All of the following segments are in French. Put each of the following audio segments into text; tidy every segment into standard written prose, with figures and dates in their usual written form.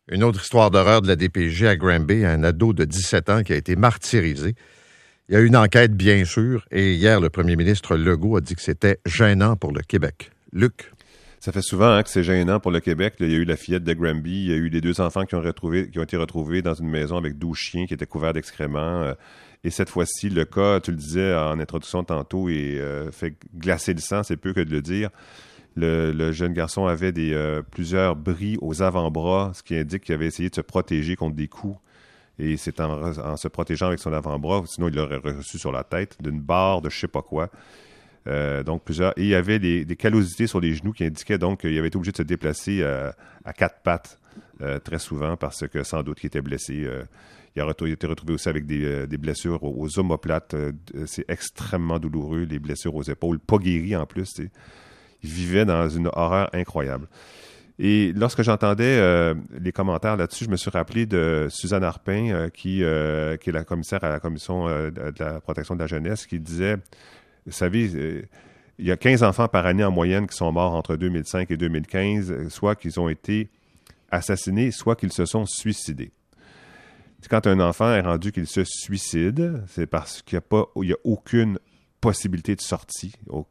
Une autre histoire d'horreur de la DPJ à Granby, un ado de 17 ans qui a été martyrisé. Il y a eu une enquête, bien sûr, et hier, le premier ministre Legault a dit que c'était gênant pour le Québec. Luc? Ça fait souvent que c'est gênant pour le Québec. Là, il y a eu la fillette de Granby, il y a eu les 2 enfants qui ont été retrouvés dans une maison avec 12 chiens qui étaient couverts d'excréments. Et cette fois-ci, le cas, tu le disais en introduction tantôt, et fait glacer le sang, c'est peu que de le dire. Le jeune garçon avait plusieurs bris aux avant-bras, ce qui indique qu'il avait essayé de se protéger contre des coups. Et c'est en se protégeant avec son avant-bras, sinon il l'aurait reçu sur la tête, d'une barre de je ne sais pas quoi. Donc plusieurs. Et il y avait des callosités sur les genoux qui indiquaient donc qu'il avait été obligé de se déplacer à 4 pattes très souvent parce que sans doute qu'il était blessé. Il a été retrouvé aussi avec des blessures aux omoplates. C'est extrêmement douloureux, les blessures aux épaules, pas guéries en plus. T'sais. Il vivait dans une horreur incroyable. Et lorsque j'entendais les commentaires là-dessus, je me suis rappelé de Suzanne Arpin, qui est la commissaire à la Commission de la protection de la jeunesse, qui disait, vous savez, il y a 15 enfants par année en moyenne qui sont morts entre 2005 et 2015, soit qu'ils ont été assassinés, soit qu'ils se sont suicidés. Quand un enfant est rendu qu'il se suicide, c'est parce qu'il n'y a aucune possibilité de sortie,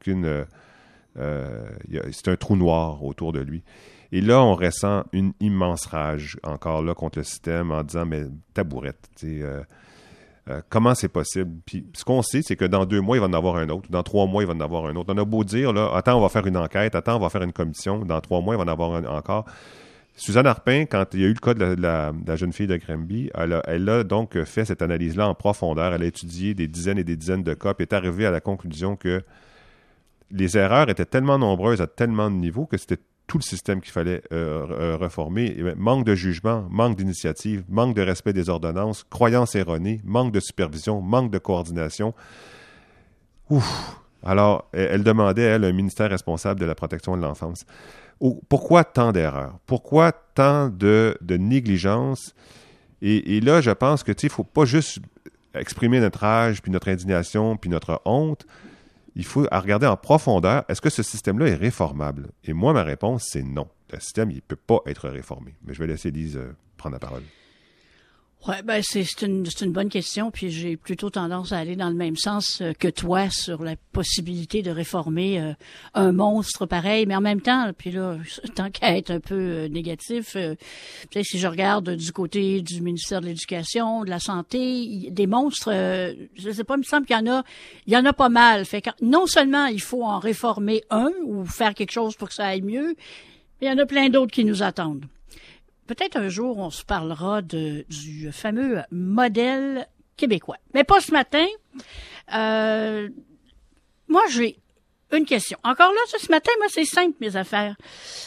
c'est un trou noir autour de lui. Et là, on ressent une immense rage, encore là, contre le système, en disant, mais tabourette, comment c'est possible? Puis ce qu'on sait, c'est que dans 2 mois, il va en avoir un autre. Dans 3 mois, il va en avoir un autre. On a beau dire, là, attends, on va faire une enquête, attends, on va faire une commission. Dans 3 mois, il va en avoir un encore. Suzanne Arpin, quand il y a eu le cas de la jeune fille de Granby, elle a donc fait cette analyse-là en profondeur. Elle a étudié des dizaines et des dizaines de cas, puis est arrivée à la conclusion que les erreurs étaient tellement nombreuses à tellement de niveaux que c'était tout le système qu'il fallait reformer. Et manque de jugement, manque d'initiative, manque de respect des ordonnances, croyances erronées, manque de supervision, manque de coordination. Ouf! Alors, elle demandait, elle, un ministère responsable de la protection de l'enfance. Pourquoi tant d'erreurs? Pourquoi tant de négligence? Et là, je pense que, il ne faut pas juste exprimer notre rage, puis notre indignation, puis notre honte. Il faut regarder en profondeur, est-ce que ce système-là est réformable? Et moi, ma réponse, c'est non. Le système, il ne peut pas être réformé. Mais je vais laisser Lise prendre la parole. Oui, ben c'est une bonne question, puis j'ai plutôt tendance à aller dans le même sens que toi sur la possibilité de réformer un monstre pareil, mais en même temps, puis là, tant qu'à être un peu négatif, si je regarde du côté du ministère de l'Éducation, de la Santé, des monstres, je sais pas, il me semble qu'il y en a pas mal. Fait que non seulement il faut en réformer un ou faire quelque chose pour que ça aille mieux, mais il y en a plein d'autres qui nous attendent. Peut-être un jour, on se parlera du fameux modèle québécois. Mais pas ce matin. Moi, j'ai une question. Encore là, ce matin, moi, c'est simple, mes affaires.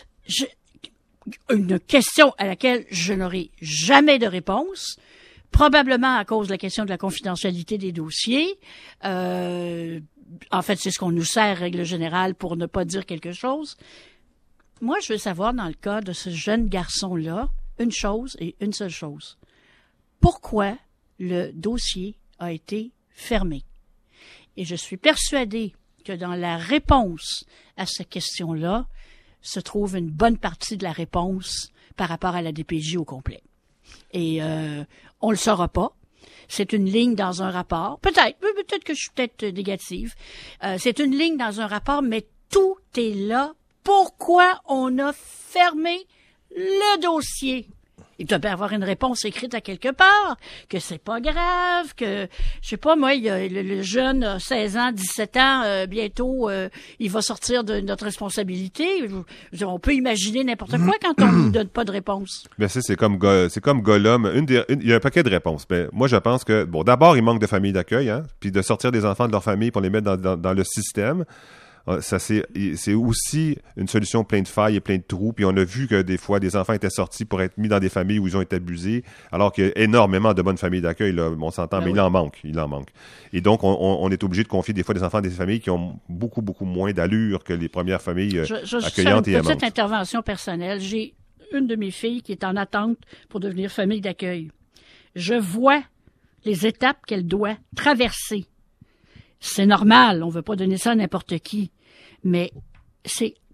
Une question à laquelle je n'aurai jamais de réponse, probablement à cause de la question de la confidentialité des dossiers. En fait, c'est ce qu'on nous sert, règle générale, pour ne pas dire quelque chose. Moi, je veux savoir, dans le cas de ce jeune garçon-là, une chose et une seule chose. Pourquoi le dossier a été fermé? Et je suis persuadée que dans la réponse à cette question-là se trouve une bonne partie de la réponse par rapport à la DPJ au complet. Et on le saura pas. C'est une ligne dans un rapport. Peut-être que je suis peut-être négative. C'est une ligne dans un rapport, mais tout est là. Pourquoi on a fermé le dossier? Il doit bien avoir une réponse écrite à quelque part, que c'est pas grave, que, je sais pas, moi, le jeune a 16 ans, 17 ans, bientôt, il va sortir de notre responsabilité. On peut imaginer n'importe quoi quand on ne donne pas de réponse. Ben c'est comme Gollum. Il y a un paquet de réponses. Ben, moi, je pense que, bon, d'abord, il manque de famille d'accueil, hein, puis de sortir des enfants de leur famille pour les mettre dans le système. Ça, c'est aussi une solution pleine de failles et plein de trous. Puis on a vu que des fois, des enfants étaient sortis pour être mis dans des familles où ils ont été abusés, alors qu'il y a énormément de bonnes familles d'accueil, là, on s'entend, mais oui. Il en manque. Et donc, on est obligé de confier des fois des enfants à des familles qui ont beaucoup, beaucoup moins d'allure que les premières familles accueillantes et aimantes. Une petite intervention personnelle. J'ai une de mes filles qui est en attente pour devenir famille d'accueil. Je vois les étapes qu'elle doit traverser. C'est normal, on ne veut pas donner ça à n'importe qui. Mais c'est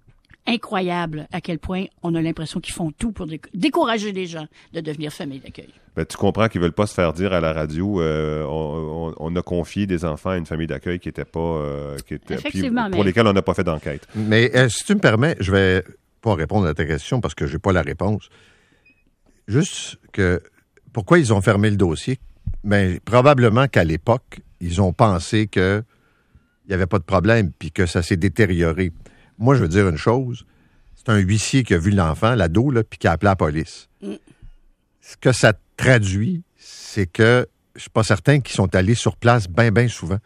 incroyable à quel point on a l'impression qu'ils font tout pour décourager les gens de devenir famille d'accueil. Ben, tu comprends qu'ils veulent pas se faire dire à la radio on a confié des enfants à une famille d'accueil qui était pas Effectivement, pour lesquels on n'a pas fait d'enquête. Mais si tu me permets, je vais pas répondre à ta question parce que j'ai pas la réponse. Juste que pourquoi ils ont fermé le dossier? Ben, probablement qu'à l'époque, ils ont pensé que il n'y avait pas de problème puis que ça s'est détérioré. Moi, je veux dire une chose. C'est un huissier qui a vu l'enfant, l'ado, là, puis qui a appelé la police. Ce que ça traduit, c'est que je suis pas certain qu'ils sont allés sur place bien souvent.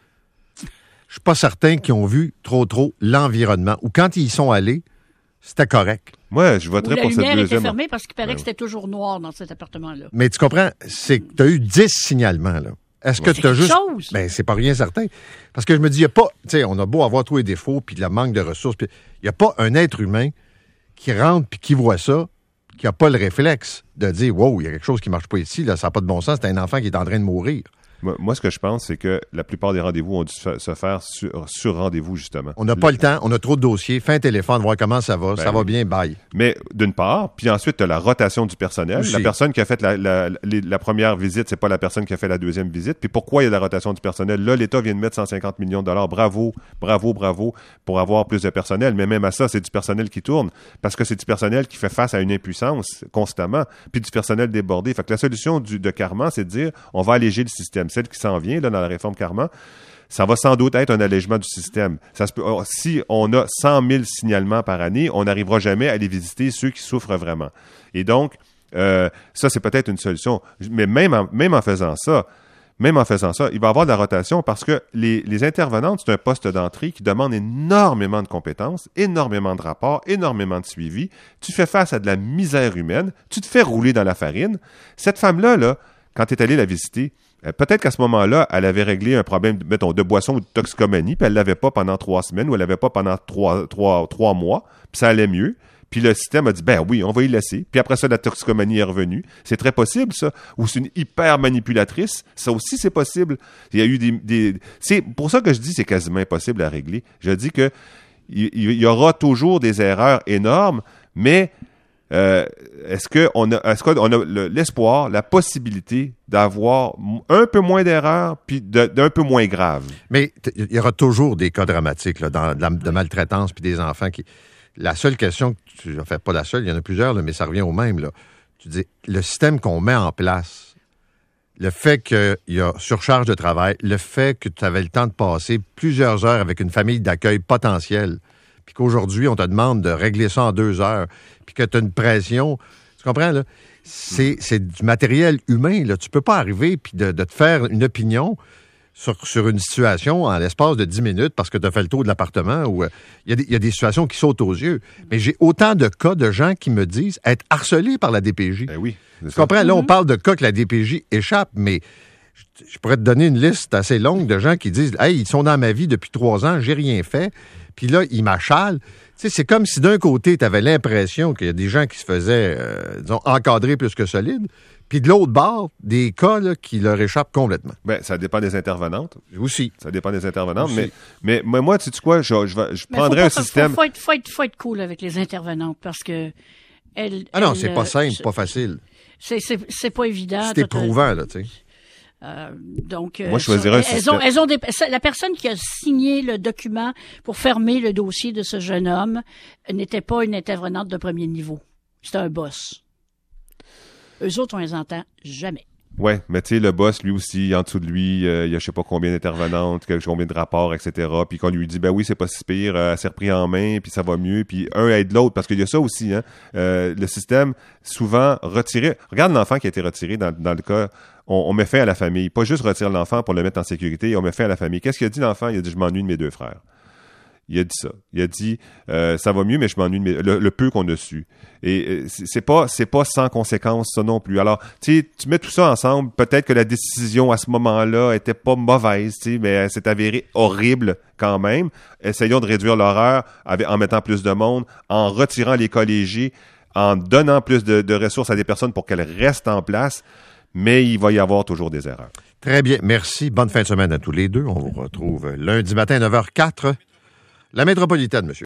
Je suis pas certain qu'ils ont vu trop l'environnement. Ou quand ils y sont allés, c'était correct. Moi, je voterais pour cette deuxième. La lumière était fermée parce qu'il paraît que c'était toujours noir dans cet appartement-là. Mais tu comprends, c'est que tu as eu 10 signalements, là. Est-ce que tu as juste... Ben, c'est pas rien certain. Parce que je me dis, il n'y a pas... Tu sais, on a beau avoir tous les défauts, puis le manque de ressources, puis il n'y a pas un être humain qui rentre puis qui voit ça, qui n'a pas le réflexe de dire, wow, il y a quelque chose qui ne marche pas ici, là, ça n'a pas de bon sens, c'est un enfant qui est en train de mourir. Moi, ce que je pense, c'est que la plupart des rendez-vous ont dû se faire sur rendez-vous, justement. On n'a pas le temps, on a trop de dossiers, fin téléphone, voir comment ça va, ça va bien, bye. Mais d'une part, puis ensuite, tu as la rotation du personnel. Aussi. La personne qui a fait la première visite, c'est pas la personne qui a fait la deuxième visite. Puis pourquoi il y a la rotation du personnel? Là, l'État vient de mettre 150 millions de dollars. Bravo pour avoir plus de personnel. Mais même à ça, c'est du personnel qui tourne parce que c'est du personnel qui fait face à une impuissance constamment, puis du personnel débordé. Fait que la solution de Carman, c'est de dire, on va alléger le système. Celle qui s'en vient là, dans la réforme Carman, ça va sans doute être un allègement du système. Si on a 100 000 signalements par année, on n'arrivera jamais à aller visiter ceux qui souffrent vraiment. Et donc, ça, c'est peut-être une solution. Mais même en faisant ça, il va y avoir de la rotation parce que les intervenantes, c'est un poste d'entrée qui demande énormément de compétences, énormément de rapports, énormément de suivi. Tu fais face à de la misère humaine, tu te fais rouler dans la farine. Cette femme-là, quand tu es allé la visiter, peut-être qu'à ce moment-là, elle avait réglé un problème, mettons, de boisson ou de toxicomanie, puis elle l'avait pas pendant 3 semaines ou elle l'avait pas pendant 3 mois, puis ça allait mieux. Puis le système a dit, ben oui, on va y laisser. Puis après ça, la toxicomanie est revenue. C'est très possible, ça. Ou c'est une hyper manipulatrice. Ça aussi, c'est possible. Il y a eu c'est pour ça que je dis que c'est quasiment impossible à régler. Je dis que il y aura toujours des erreurs énormes, mais est-ce qu'on a l'espoir, la possibilité d'avoir un peu moins d'erreurs puis d'un peu moins grave? Mais il y aura toujours des cas dramatiques là, de maltraitance puis des enfants qui... La seule question, pas la seule, il y en a plusieurs, là, mais ça revient au même. Là. Tu dis, le système qu'on met en place, le fait qu'il y a surcharge de travail, le fait que tu avais le temps de passer plusieurs heures avec une famille d'accueil potentielle, puis qu'aujourd'hui, on te demande de régler ça en 2 heures, puis que tu as une pression, tu comprends, là? C'est du matériel humain, là. Tu peux pas arriver puis de te faire une opinion sur une situation en l'espace de 10 minutes parce que tu as fait le tour de l'appartement où il y a des situations qui sautent aux yeux. Mais j'ai autant de cas de gens qui me disent être harcelés par la DPJ. Ben oui. Tu comprends? Là, on parle de cas que la DPJ échappe, mais je pourrais te donner une liste assez longue de gens qui disent « Hey, ils sont dans ma vie depuis 3 ans, j'ai rien fait. » Puis là, ils m'achalent. Tu sais, c'est comme si d'un côté, tu avais l'impression qu'il y a des gens qui se faisaient, disons, encadrer plus que solides. Puis de l'autre bord, des cas là, qui leur échappent complètement. Ben, ça dépend des intervenantes. Aussi. Ça dépend des intervenantes. Mais moi, tu sais quoi, je prendrais un système... Faut être cool avec les intervenantes parce que... c'est pas simple, pas facile. C'est pas évident. C'est éprouvant, là, tu sais. Donc, moi, je choisirais un système. La personne qui a signé le document pour fermer le dossier de ce jeune homme n'était pas une intervenante de premier niveau. C'était un boss. Eux autres, on les entend jamais. Ouais, mais tu sais, le boss, lui aussi, en dessous de lui, il y a je sais pas combien d'intervenantes, combien de rapports, etc. Puis qu'on lui dit, ben oui, c'est pas si pire, elle s'est repris en main, puis ça va mieux, puis un aide l'autre, parce qu'il y a ça aussi, hein. Le système, souvent, retiré. Regarde l'enfant qui a été retiré dans le cas, on met fin à la famille. Pas juste retirer l'enfant pour le mettre en sécurité, on met fin à la famille. Qu'est-ce qu'il a dit l'enfant? Il a dit, je m'ennuie de mes 2 frères. Il a dit ça. Il a dit, ça va mieux, mais je m'ennuie de le peu qu'on a su. Et c'est pas sans conséquence, ça non plus. Alors, tu sais, tu mets tout ça ensemble, peut-être que la décision à ce moment-là était pas mauvaise, tu sais, mais elle s'est avérée horrible quand même. Essayons de réduire l'horreur en mettant plus de monde, en retirant les collégiés, en donnant plus de ressources à des personnes pour qu'elles restent en place, mais il va y avoir toujours des erreurs. Très bien, merci. Bonne fin de semaine à tous les deux. On vous retrouve lundi matin à 9h04. La métropolitaine, monsieur.